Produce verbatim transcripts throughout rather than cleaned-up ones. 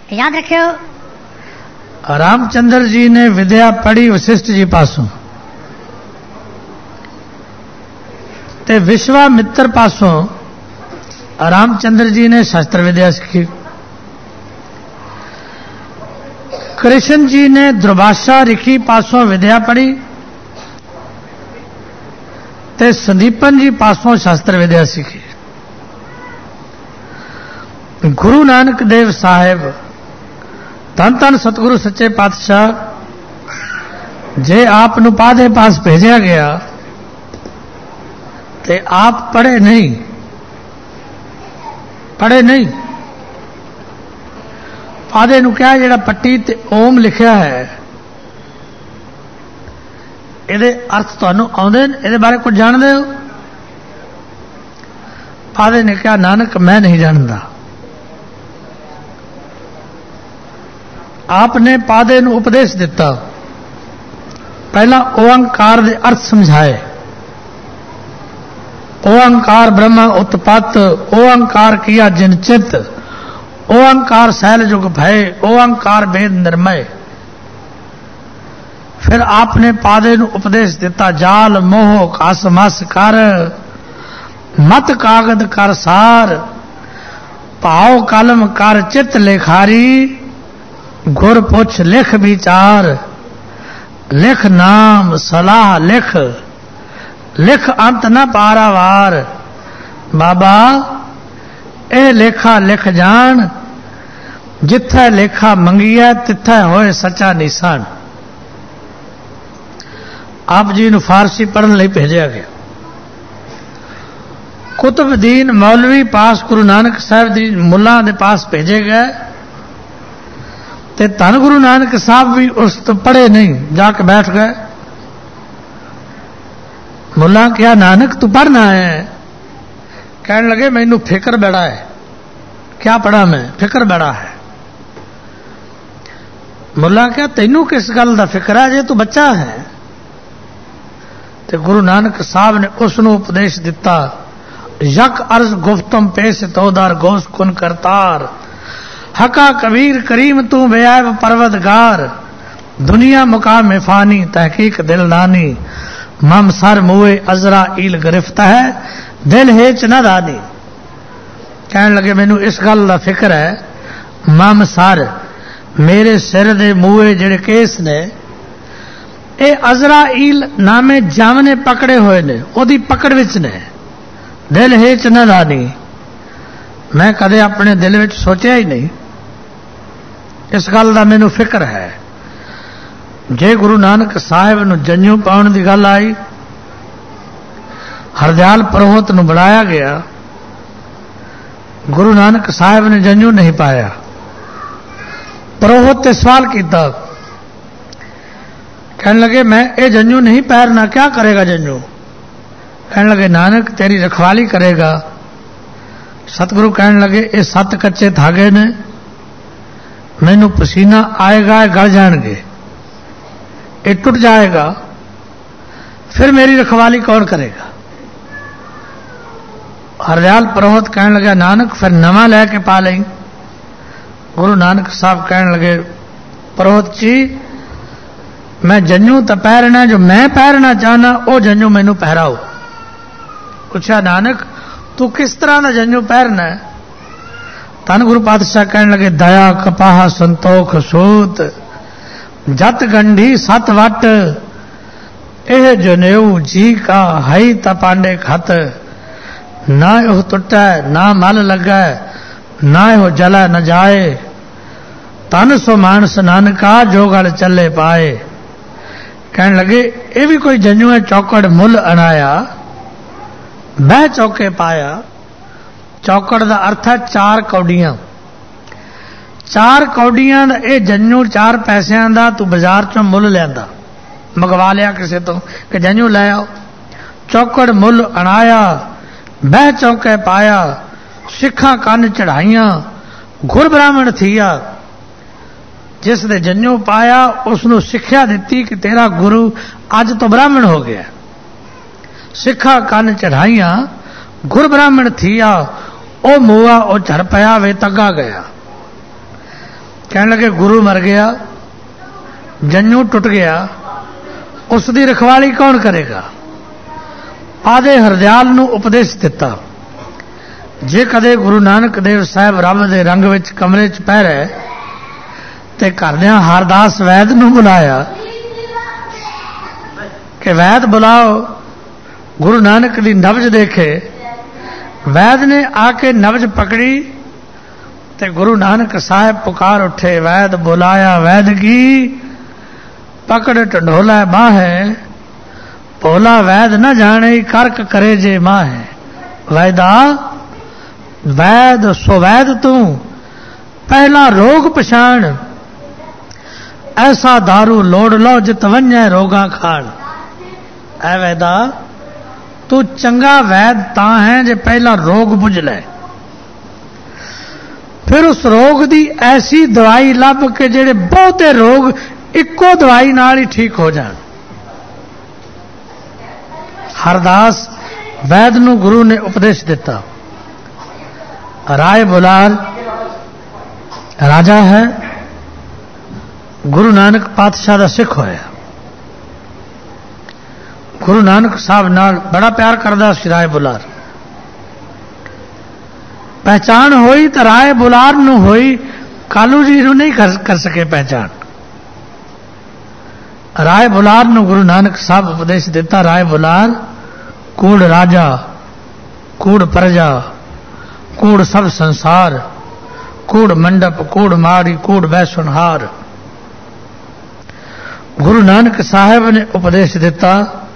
याद रखियो। रामचंद्र जी ने विद्या पढ़ी वशिष्ठ जी पासों ते विश्वामित्र पासों रामचंद्र जी ने शास्त्र विद्या सीखी। कृष्ण जी ने दुर्वासा ऋषि पासों विद्या पढ़ी ते संदीपन जी पासों शास्त्र विद्या सीखी। गुरु नानक देव साहेब धन धन सतगुरु सच्चे पातशाह जे आप नु पादे पास भेजा गया ते आप पढ़े नहीं पढ़े नहीं पादे नु क्या जेड़ा पट्टी ते ओम लिखा है ਇਹਦੇ अर्थ ਤੁਹਾਨੂੰ ਆਉਂਦੇ ਨੇ ਇਹਦੇ ਬਾਰੇ ਕੁਝ ਜਾਣਦੇ ਹੋ? ਪਾਦੇ ਨੇ ਕਿਹਾ ਨਾਨਕ मैं नहीं जानता। आपने पादे ਨੂੰ उपदेश ਦਿੱਤਾ। ਪਹਿਲਾਂ ओंकार ਦੇ अर्थ समझाए। ओंकार ब्रह्म उत्पत्त ओंकार किया जिन चित ओंकार सैल जुग भय ओंकार वेद निर्मय। फिर आपने पादे ਨੂੰ उपदेश ਦਿੱਤਾ जाल मोह कास मस कर मत कागद कर सार भाव कलम कर चित लेखारी गुर पुछ लिख विचार लिख नाम सलाह लिख लिख अंत न पारावार। बाबा ए लेखा लिख जान जिथे लेखा मंगिया तिथे होए सच्चा निशान। आप जी ਨੂੰ फारसी पढ़न ਲਈ भेजा गया। कुतुबुद्दीन मौलवी पास गुरु नानक साहब दी मुल्ला दे पास भेजे गए ते धन गुरु नानक साहब भी उस तो पढ़े नहीं जाके बैठ गए। मुल्ला क्या नानक तू पढ़ना है? कहने लगे मैनू फिक्र बड़ा है। क्या पढ़ा मैं? फिक्र बड़ा है। मुल्ला क्या तेनू किस गल दा फिक्र है जे तू बच्चा है? ते गुरु नानक साहब ने उसनू उपदेश दिता यक अर्ज गुफ्तम पेश तोदार गोस कुन करतार हका कबीर करीम तू बेआब परवदगार दुनिया मुकाम फानी तहकीक दिल नानी मम सर मुए अजरा ईल गिरफ्त है दिल हेच न दानी। कहने लगे मैनू इस गल का फिक्र है मम सर मेरे सिर दे मुए जेड़े केस ने ए अजरा ईल नामे जम ने पकड़े हुए ने ओदी पकड़ विच ने दिल हेच न दानी। मैं कदे अपने दिल विच सोचा ही नहीं इस गल का मैनू फिक्र है। जे गुरु नानक साहिब नू जंजू पाउण दी गल आई हरदयाल पुरोहित नू बुलाया गया। गुरु नानक साहिब ने जंजू नहीं पाया। पुरोहित ने सवाल किया कहने लगे मैं ये जंजू नहीं पैरना क्या करेगा जंजू? कहने लगे नानक तेरी रखवाली करेगा। सतगुरु कहने लगे ये सत कच्चे धागे ने मैनू पसीना आएगा गल जाएंगे ये टूट जाएगा फिर मेरी रखवाली कौन करेगा? हरदयाल पुरोहित कहने लगा नानक फिर नवा लैके पा लें। गुरु नानक साहब कहने लगे पुरोहित जी मैं जंजू तो पैरना जो मैं पैरना चाहना वो जंजू मैनू पहराओ। पूछा नानक तू किस तरह का जंजू पैरना है? धन गुरु पातशाह कहने लगे दया कपाह संतोख सूत जत गंढी सत वट एह जनेऊ जी का हई तपांडे खत ना यह टुटा ना मल लगे ना यह जला न जाए तन सो मानस नानका जो गल चले पाए। कहने लगे ये भी कोई जंजू है चौकड़ मुल अनाया बह चौके पाया। चौकड़ का अर्थ है चार कौडियां। चार कौडियां ये जंजू चार पैसों का तू बाजार चो मुल लिया मंगवा लिया किसी तो कि जंजू लै आओ। चौकड़ मुल अनाया बह चौके पाया सिखा कन चढ़ाइया गुर ब्राह्मण थिया। जिस दे जंजू पाया उसनू सिक्ख्या दी कि तेरा गुरु अज तो ब्राह्मण हो गया। सिखा कन चढ़ाइया गुर ब्राह्मण थिया ओ मुआ ओ झड़ पया वे तगा गया। कहने लगे गुरु मर गया, जन्नू टुट गया, उसकी रखवाली कौन करेगा। आदे हरदयाल नूं उपदेश दिता, जे कदे गुरु नानक देव साहब रब दे रंग विच कमरे च पै रहे ते घरदियां हरदास वैद नूं बुलाया कि वैद बुलाओ, गुरु नानक दी नब्ज देखे। वैद ने आके नब्ज पकड़ी ते गुरु नानक साहब पुकार उठे, वैद बुलाया वैद की, पकड़ टंडोला माँ है, भोला वैद न जाने कर्क करे जे माँ है। वैदा वैद सुवैद तू पहला रोग पछाण, ऐसा दारू लोड़ लो जित वन्य रोगा खाण। ऐ वैदा तू चंगा वैद तां है जे पहला रोग बुझ ले, फिर उस रोग दी ऐसी दवाई लभ के जेड़े बहुते रोग इक्को दवाई नाल ही ठीक हो जाण। हरदास वैद नूं गुरु ने उपदेश दिता। राय बुलार राजा है, गुरु नानक पातशाह दा सिख होया। गुरु नानक साहब नाल बड़ा प्यार करदा सी राय बुलार। पहचान होई तो राय बुलार नूं होई, कालू जी नूं नहीं कर, कर सके पहचान। राय बुलार नूं गुरु नानक साहब उपदेश दिता। राय बुलार कूड़ राजा, कूड़ प्रजा, कूड़ सब संसार, कूड़ मंडप, कूड़ माड़ी, कूड़ बैसुनहार। गुरु नानक साहब ने उपदेश दिता।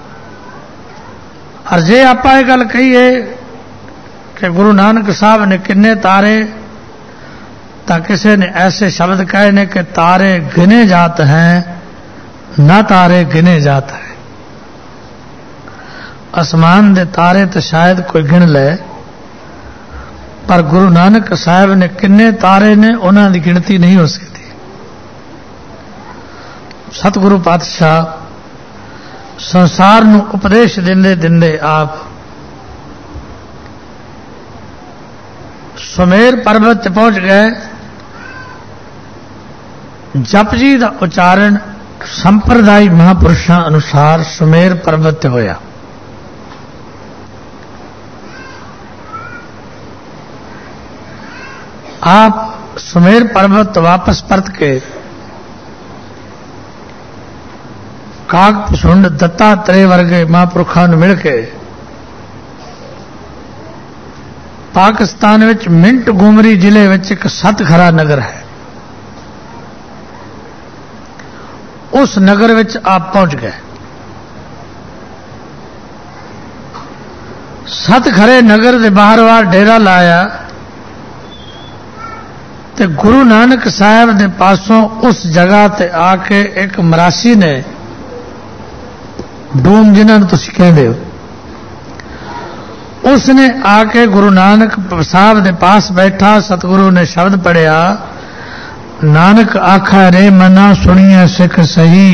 और जे आप ये गल कहीए कि गुरु नानक साहब ने किन्ने तारे, तो किसी ने ऐसे शब्द कहे ने कि तारे गिने जात हैं, ना तारे गिने जात हैं। आसमान दे तारे तो शायद कोई गिन ले, पर गुरु नानक साहब ने किन्ने तारे ने उन्हां दी गिनती नहीं हो सकती। सतगुरु पातशाह संसार नूं उपदेश दिंदे दिंदे आप सुमेर पर्वत पहुंच गए। जप जी का उच्चारण संप्रदायी महापुरुषों अनुसार सुमेर पर्वत होया। आप सुमेर पर्वत वापस परत के काग पसुंड दत्तात्रेय वर्गे महापुरुषों ने मिल के पाकिस्तान विच मिंट गुमरी जिले विच एक सतखरा नगर है, उस नगर विच आप पहुंच गए। सतखरे नगर के बाहर बार डेरा लाया ते गुरु नानक साहब के पासों उस जगह ते आके एक मरासी ने डूम जिन्होंने तुम कहते हो, उसने आके गुरु नानक साहब के पास बैठा। सतगुरु ने शब्द पढ़िया, नानक आखा रे मना सुनिया सिख सही,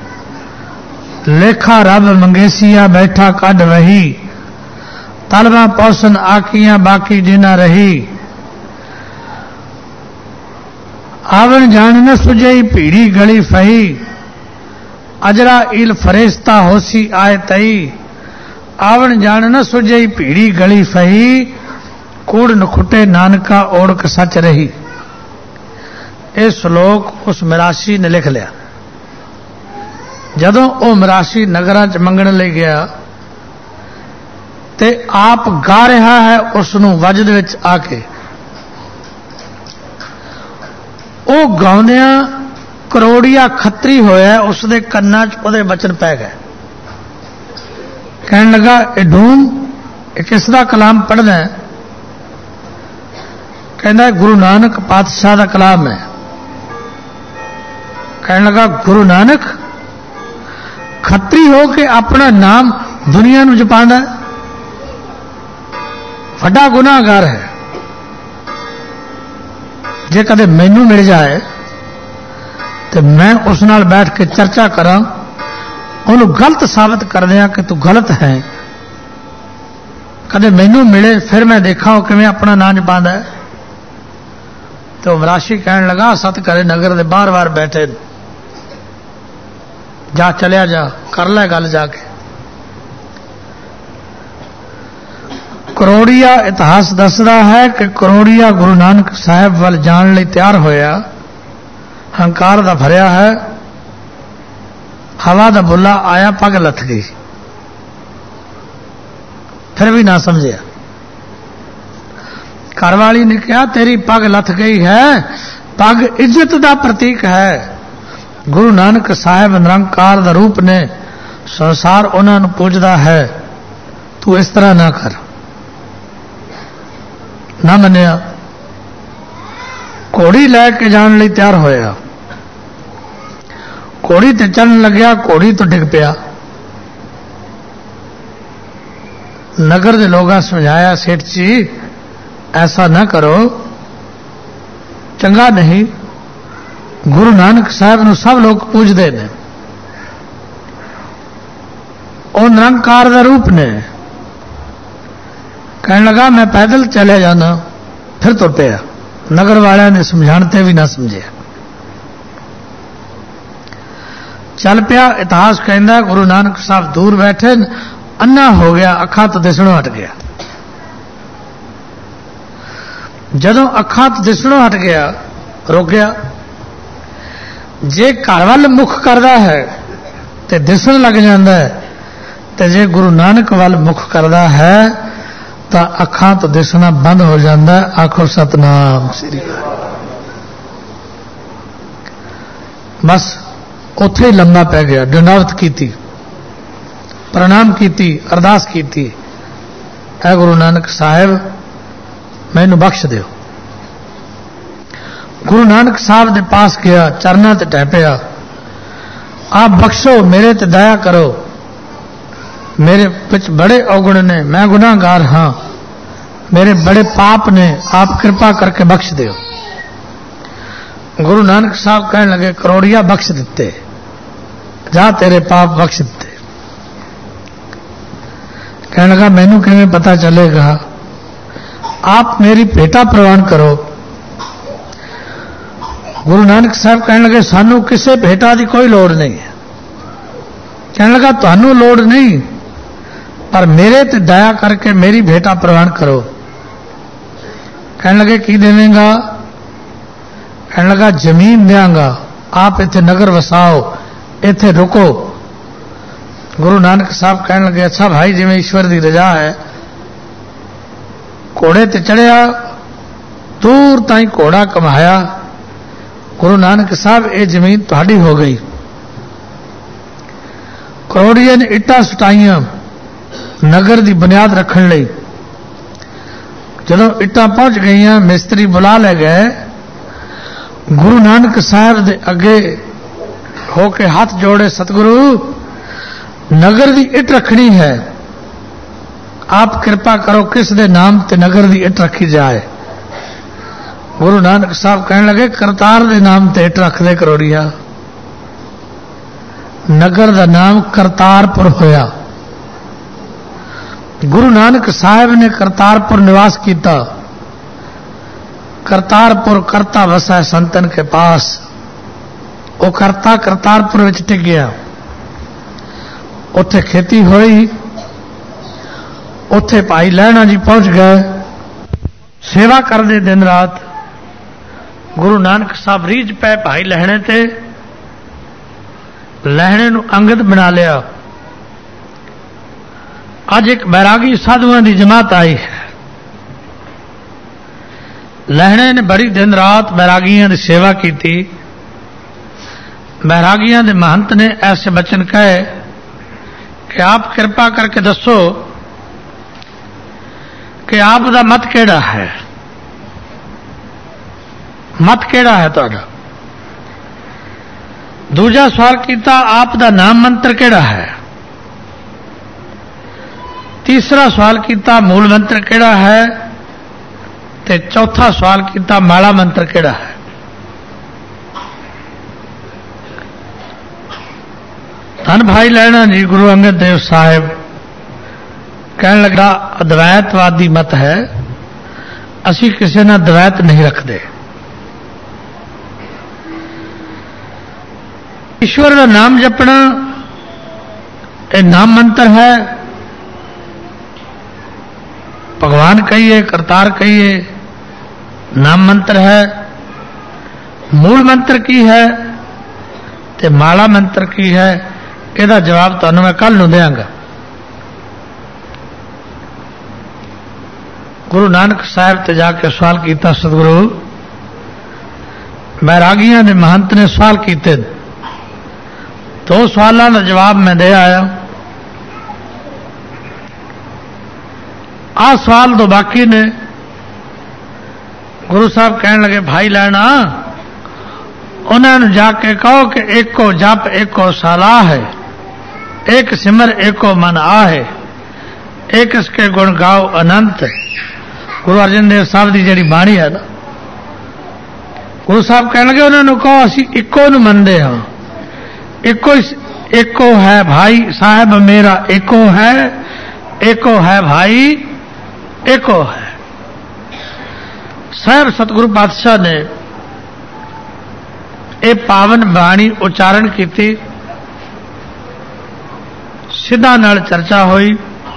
लेखा रब मंगेसिया बैठा कड वही, तलवा पौसन आकियां बाकी जिना रही, आवन जान न सुझई भीड़ी गली फही, अजरा इल फरेस्ता होसी आए तई, आवन जान न सुझई भीड़ी गली फही, कूड़ नखुटे नानका ओढ़क सच रही। यह श्लोक उस मिरासी ने लिख लिया। जदों वो मिरासी नगरां च मंगण लई गया ते आप गा रहा है उसनूं वजद विच आके। वो गाउंदियां करोड़िया खत्री होया, उसके कन्ना च उहदे बचन पै गए। कहने लगा ए ढूंढ ए किसदा कलाम पढ़दा है? कहना गुरु नानक पातशाह का कलाम है। कहने लगा गुरु नानक खत्री हो के अपना नाम दुनिया नूं जपांदा, वड्डा गुनाहगार है। जे कदे मैनू मिल जाए तो मैं उस नाल बैठ के चर्चा करा, उन्होंने गलत साबित कर दिया कि तू गलत है। कदे मैनू मिले फिर मैं देखा कि मैं अपना नाम जपांदा है। तो तो मराशी कहने लगा सत करे नगर दे बार बार बैठे, जा चलिया जा कर ले गल जाके। करोड़िया इतिहास दसदा है कि करोड़िया गुरु नानक साहब वाल जान लई तैयार होया, हंकार दा भरिया है, हवा दा बुला आया, पग लथ गई, फिर भी ना समझिया। घरवाली ने कहा तेरी पग लथ गई है, पग इज्जत का प्रतीक है। गुरु नानक साहब निरंकार दा रूप ने संसार उन्होंने पूजदा है, तू इस तरह ना कर। ना मनिया, घोड़ी लैके जाने लई तैयार होया, घोड़ी ते चलन लग्या, घोड़ी तो डिग पिया। नगर के लोगों समझाया सेठ जी ऐसा ना करो, चंगा नहीं। गुरु नानक साहब नूं सब लोग पूजते हैं, और निरंकार का रूप ने। कहने लगा मैं पैदल चले जाना, फिर तुर पिया। नगर वाले ने समझाते भी ना समझे, चल पिया। इतिहास कहता गुरु नानक साहब दूर बैठे, अन्ना हो गया, अखा तो दिसणों हट गया। जदों अखा तो दिसणों हट गया, रुक गया। जे घर वाल मुख करता है तो दिसन लग जाता है, तो जे गुरु नानक वाल मुख करता है तो अखा तो दिसना बंद हो जाता है। आखो सतनाम श्री बस उथे ही लम्मा पै गया। दंडावत की, प्रणाम की, अरदास की, ऐ गुरु नानक साहब मैनू बख्श दो। गुरु नानक साहब के पास गया, चरना ते टह पिया, आप बख्शो, मेरे ते दया करो, मेरे पिछ बड़े अवगुण ने, मैं गुनाहगार हाँ, मेरे बड़े पाप ने, आप कृपा करके बख्श दो। गुरु नानक साहब कहने लगे करोड़िया बख्श दिते, जा तेरे पाप बख्श दिते। कहने लगा मैनू किवें पता चलेगा, आप मेरी भेटा प्रवान करो। गुरु नानक साहब कहने लगे सानू किसी भेटा की कोई लोड़ नहीं है। कहने लगा तुहानू लोड़ नहीं, पर मेरे ते दया करके मेरी भेटा प्रवान करो। कहने लगे की देवेंगा? कहने लगा जमीन देंगा, आप इत्थे नगर वसाओ, इत्थे रुको। गुरु नानक साहब कहने लगे अच्छा भाई जिवें ईश्वर की रजा है। घोड़े ते चढ़िया, दूर ताई घोड़ा कमाया। गुरु नानक साहब ये जमीन तुहाडी हो गई। करोड़िया ने इट्टां सुटाइयां नगर की बुनियाद रखने लई। जदों इट्टां पहुंच गई, मिस्त्री बुला ले गए। गुरु नानक साहब दे अगे होके हाथ जोड़े, सतगुरु नगर की इट रखनी है, आप कृपा करो किस दे नाम ते नगर की इट रखी जाए। गुरु नानक साहब कहने लगे करतार दे नाम ते इट रख दे करोड़िया। नगर का नाम करतारपुर होया। गुरु नानक साहब ने करतारपुर निवास किया। करतारपुर करता वसा संतन के पास, वो करता करतारपुर विच टिक गया। उथे खेती हुई, उथे भाई लहणा जी पहुंच गए, सेवा करते दिन रात। गुरु नानक साहब रीझ पै भाई लहणे ते, लहणे नूं अंगद बना लिया। अज एक बैरागी साधुओं की जमात आई है। लहणे ने बड़ी दिन रात बैरागियों की सेवा की। बैरागियों के महंत ने ऐसे बचन कहे कि आप कृपा करके दसो कि आप दा मत केड़ा है, मत केड़ा है तुहाडा। दूजा सवाल किया आप दा नाम मंत्र केड़ा है। तीसरा सवाल किया मूल मंत्र केड़ा है, ते चौथा सवाल किया माला मंत्र केड़ा है। धन भाई लहणा जी गुरु अंगद देव साहिब कहने लगा अद्वैतवादी मत है, असी किसी ना द्वैत नहीं रखते। ईश्वर का नाम जपना ये नाम मंत्र है। भगवान कहिए, करतार कहिए, नाम मंत्र है। मूल मंत्र की है ते माला मंत्र की है, इसका जवाब तुहानू मैं कल नूं देंगा। गुरु नानक साहब ते जाके सवाल किया, सतगुरु बैरागियां ने महंत ने सवाल किए, दो सवालों का जवाब मैं दे आया। आ सवाल तो बाकी ने। गुरु साहब कहने लगे, भाई लैना उन्होंने जाके कहो कि एको जप एको सलाह है, एक सिमर एको मन आ है, एक इसके गुण गाओ अनंत। गुरु अर्जन देव साहब की जी बाणी है ना, गुरु साहब कह लगे उन्होंने कहो असी इको नूं मनदे हां, इको एको है भाई साहब मेरा एको है, एको है भाई एको है। साहब सतगुरु पातशाह ने ये पावन बाणी उच्चारण की, सिद्धा नाल चर्चा हुई।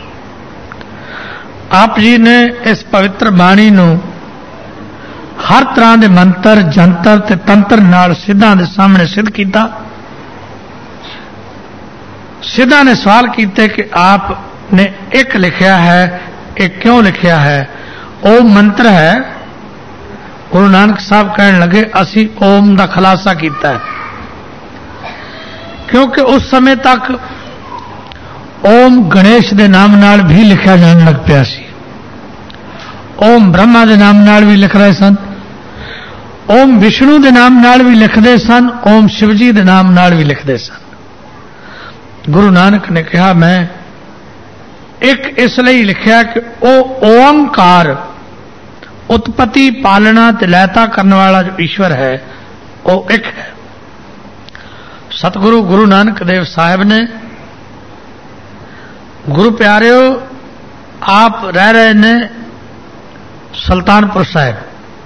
आप जी ने इस पवित्र बाणी नूं हर तरह के मंत्र जंतर ते तंत्र नाल सिद्धा दे सामने सिद्ध किया। सिद्धा ने सवाल किए कि आपने एक लिखा है, एक क्यों लिखा है? ओम मंत्र है। गुरु नानक साहब कहने लगे असी ओम का खुलासा किया है, क्योंकि उस समय तक ओम गणेश के नाम नाल भी लिखा जाने लग पिया सी, ओम ब्रह्मा के नाम नाल भी लिख रहे सन, ओम विष्णु के नाम नाल भी लिखते सन, ओम शिवजी के नाम नाल भी लिखते सन। गुरु नानक ने कहा मैं एक इसलिए लिखा कि ओ ओंकार उत्पत्ति पालना ते लैता करने वाला जो ईश्वर है वो एक है। सतगुरु गुरु नानक देव साहब ने, गुरु प्यारियो आप रह रहे ने सुल्तानपुर साहब,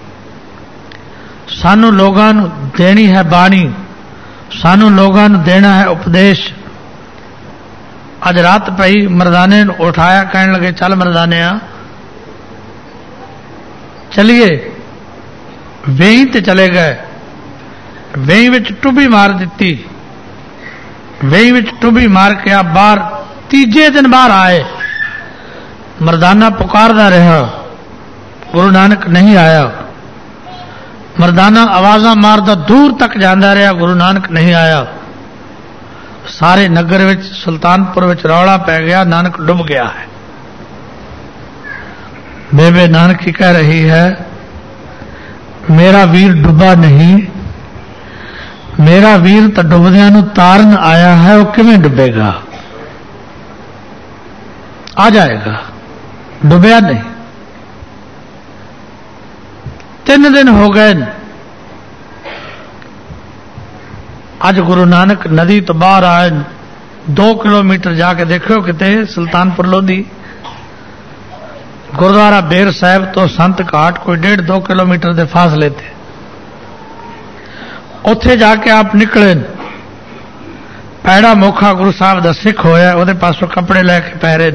सानू लोगों नू देनी है बाणी, सानू लोगों नू देना है उपदेश। अज रात पई मरदाने उठाया, कहने लगे चल मरदाने चलिए। वेही ते चले गए, वेही विच टुबी मार दी, वेही विच टुबी मार के आप बाहर तीजे दिन बाहर आए। मरदाना पुकारदा रहा, गुरु नानक नहीं आया। मरदाना आवाजा मारदा दूर तक जाता रहा, गुरु नानक नहीं आया। सारे नगर विच सुल्तानपुर विच रौला पै गया, नानक डूब गया है। बेबे नानक की कह रही है मेरा वीर डूबा नहीं, मेरा वीर तो डुबदियां नूं तारन आया है, वो किवें डुबेगा? आ जाएगा, डुबया नहीं। तीन दिन हो गए, अज गुरु नानक नदी तो बाहर आए, दो किलोमीटर जाके देखो किते सुल्तानपुर लोधी। गुरुद्वारा बेर साहब तो संत घाट कोई डेढ़ दो किलोमीटर के फासले थे। उत्थे जाके आप निकले, पैड़ा मोखा गुरु साहब का सिख होया, उहदे पासों कपड़े लैके पैरे।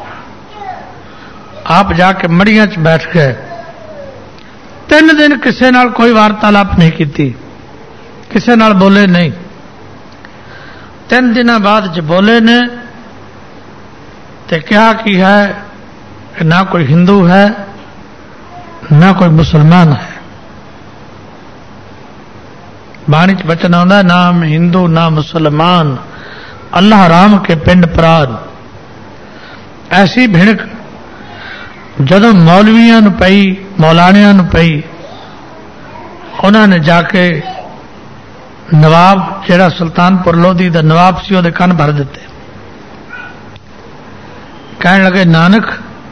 आप जाके मड़ियां च बैठ गए। तीन दिन किसी नाल कोई वार्तालाप नहीं की, किसी नाल बोले नहीं। तीन दिन बाद ज बोले ने ते क्या की है कि ना कोई हिंदू है ना कोई मुसलमान है। बाणी च बचन आंदा ना हम हिंदू ना मुसलमान, अल्लाह राम के पिंड प्राण। ऐसी भिणक जदों मौलवियां नूं पई, मौलानियां नूं पई, उन्होंने जाके नवाब जिहड़ा सुल्तानपुर लोधी दा नवाब सी उहदे कन भर दिते। कहने लगे नानक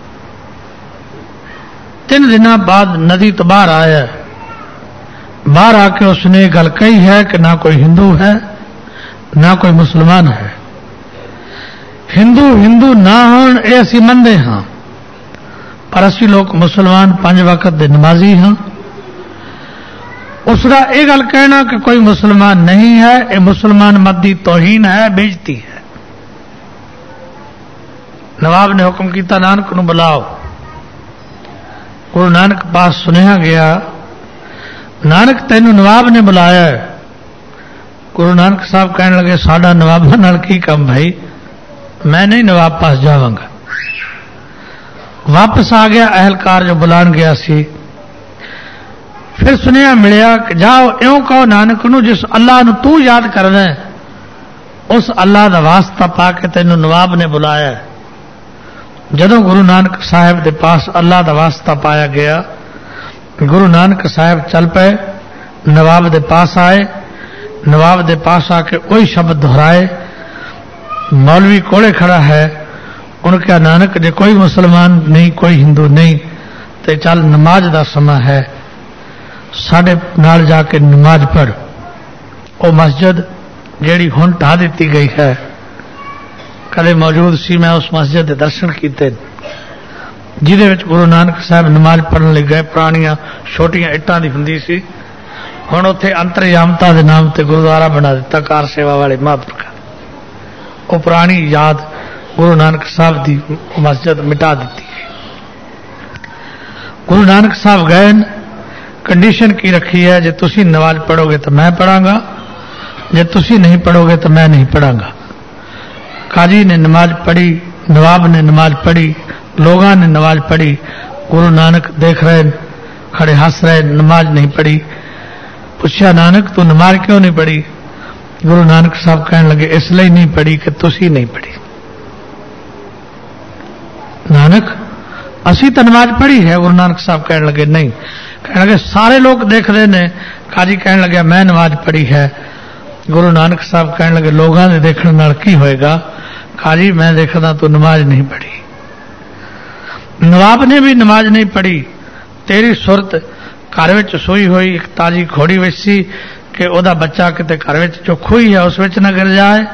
तीन दिन बाद नदी तो बाहर आया, बाहर आके उसने गल कही है कि ना कोई हिंदू है ना कोई मुसलमान है। हिंदू हिंदू ना होण ये असीं मनदे हां, पर असीं लोग मुसलमान पंज वक्त दे नमाजी हां। उसका यह गल कहना कि कोई मुसलमान नहीं है, यह मुसलमान मत की तौहीन है, बेइज्जती है। नवाब ने हुक्म किया नानक नूं बुलाओ। गुरु नानक पास सुनिया गया, नानक तेनू नवाब ने बुलाया। गुरु नानक साहब कहने लगे साडा नवाबां नाल की काम भाई, मैं नहीं नवाब पास जावांगा। वापस आ गया अहलकार जो बुलान गया सी। फिर सुनिया मिलिया कि जाओ इउं कहो नानक नूं जिस अल्लाह नूं तू याद करना है, उस अल्लाह दा वास्ता पा के तेनू नवाब ने बुलाया। जदों गुरु नानक साहब दे पास अल्लाह दा वास्ता पाया गया, गुरु नानक साहब चल पे नवाब दे पास आए। नवाब दे पास आके वही शब्द दोहराए। मौलवी कोले खड़ा है, उन्होंने कहा नानक जे कोई मुसलमान नहीं, कोई हिंदू नहीं, तो चल नमाज का समा है, साढ़े नाल जाके नमाज पढ़। वो मस्जिद जेड़ी हुण ढा दी गई है, कदे मौजूद सी, मैं उस मस्जिद के दर्शन किए जिदे विच गुरु नानक साहब नमाज पढ़न लग गए। पुरानियां छोटियां इट्टां दी हुंदी सी, हुण उत्थे अंतरयामता के नाम से गुरुद्वारा बना दिता कार सेवा वाले महापुरखा। वो पुरानी याद गुरु नानक साहब की मस्जिद मिटा दी गई। गुरु नानक साहब गए, कंडीशन की रखी है, जे तुसी नमाज पढ़ोगे तो मैं पढ़ांगा, जे तुसी नहीं पढ़ोगे तो मैं नहीं पढ़ांगा। काजी ने नमाज पढ़ी, नवाब ने नमाज पढ़ी, लोगों ने नमाज पढ़ी। गुरु नानक देख रहे, खड़े हंस रहे, नमाज नहीं पढ़ी। पूछा नानक तू नमाज क्यों नहीं पढ़ी? गुरु नानक साहब कहने लगे इसलिए नहीं पढ़ी कि तुसी नहीं पढ़ी। नानक असी तो नमाज पढ़ी है। गुरु नानक साहब कहने लगे नहीं। कहने लगे सारे लोग देख रहे ने। काजी कहने लगे मैं नमाज पढ़ी है। गुरु नानक साहब कहने लगे लोगों ने देखने नाल की होएगा? काजी मैं देखदा तू नमाज नहीं पढ़ी। नवाब ने भी नमाज नहीं पढ़ी। तेरी सुरत घर विच सोई हुई एक ताजी घोड़ी विच सी कि ओदा बच्चा किते घर विच जो खोई है उस विच न गिर जाए।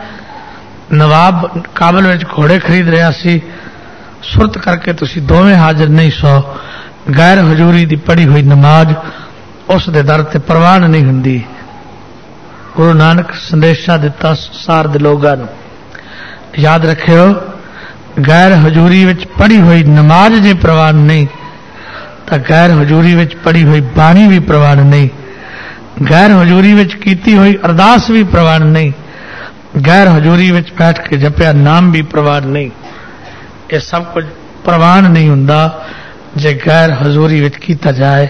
नवाब काबल विच घोड़े खरीद रहा सी। सुरत करके तुसी दोवें हाजिर नहीं सो। गैर हजूरी दी पढ़ी हुई नमाज उस दे दर ते प्रवान नहीं हुंदी। गुरु नानक संदेशा दिता सार दे लोगां नूं, याद रखियो गैर हजूरी विच पढ़ी हुई नमाज जे प्रवान नहीं तो गैर हजूरी विच पढ़ी हुई बाणी भी प्रवान नहीं। गैर हजूरी विच कीती हुई अरदास भी प्रवान नहीं। गैर हजूरी विच बैठ के जपिया नाम भी प्रवान नहीं। ये सब कुछ प्रवान नहीं हुंदा जे गैर हजूरी विच कीता जाए।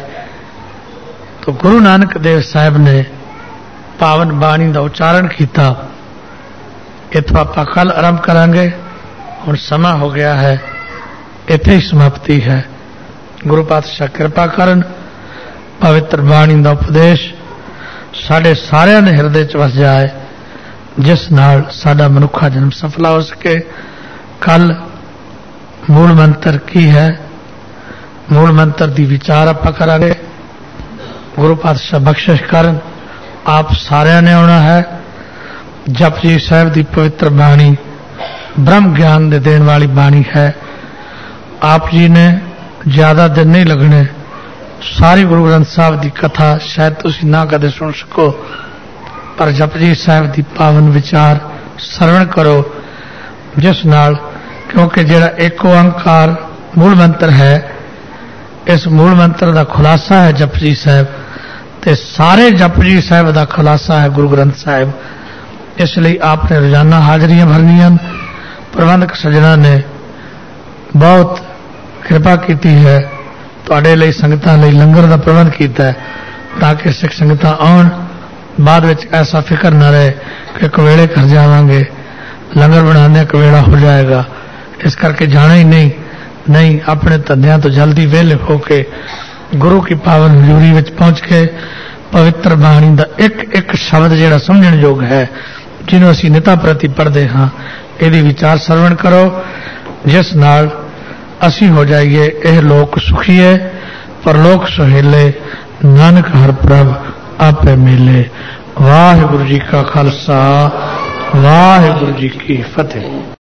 तो गुरु नानक देव साहब ने पावन बाणी का उच्चारण किया। इतों आप कल आरंभ करांगे। हुण समा हो गया है, इत्थे ही समाप्ति है। गुरु पातशाह कृपा करन, पवित्र बाणी का उपदेश साढ़े सारिਆਂ ਦੇ ਹਿਰਦੇ ਚ ਵਸ ਜਾਏ, जिस नाल साडा मनुखा जन्म सफला हो सके। कल मूल मंत्र की है, मूल मंत्र की विचार आप करांगे। गुरु पातशाह बख्शिश करन, आप सारिਆਂ ने आना है। जपजी साहब की पवित्र बाणी ब्रह्म ज्ञान दे देने वाली बाणी है। आप जी ने ज्यादा दिन नहीं लगने। सारी गुरु ग्रंथ साहब की कथा शायद तुसी ना कदे सुन सको, पर जपजी साहब की पावन विचार सरवण करो, जिस नाल क्योंकि जिहड़ा एक ओंकार मूल मंत्र है, इस मूल मंत्र का खुलासा है जपजी साहब, ते सारे जपजी साहब का खुलासा है गुरु ग्रंथ साहब। इसलिए आपने रोजाना हाजरियां भरनियां। प्रबंधक सज्जना ने बहुत कृपा की है, तुहाडे लई संगतां लई लंगर का प्रबंध किया है, ताकि सिख संगतां आउण, बाद विच ऐसा फिक्र न रहे कि कवेले कर जावांगे, लंगर बनाने कवेला हो जाएगा, इस करके जाना ही नहीं। नहीं, अपने धंधियां तो जल्दी वेले होके गुरु की पावन हजूरी विच पहुंच के पवित्र बाणी का एक एक शब्द जिहड़ा समझण योग है, जिन्हों असीं निता प्रति पढ़ते हाँ, यदि विचार सरवण करो, जिस नाल असी हो जाइए यह लोक सुखीए परलोक सुहेले, नानक हर प्रभ आपे मिले। वाहिगुरु जी का खालसा, वाहिगुरु जी की फतेह।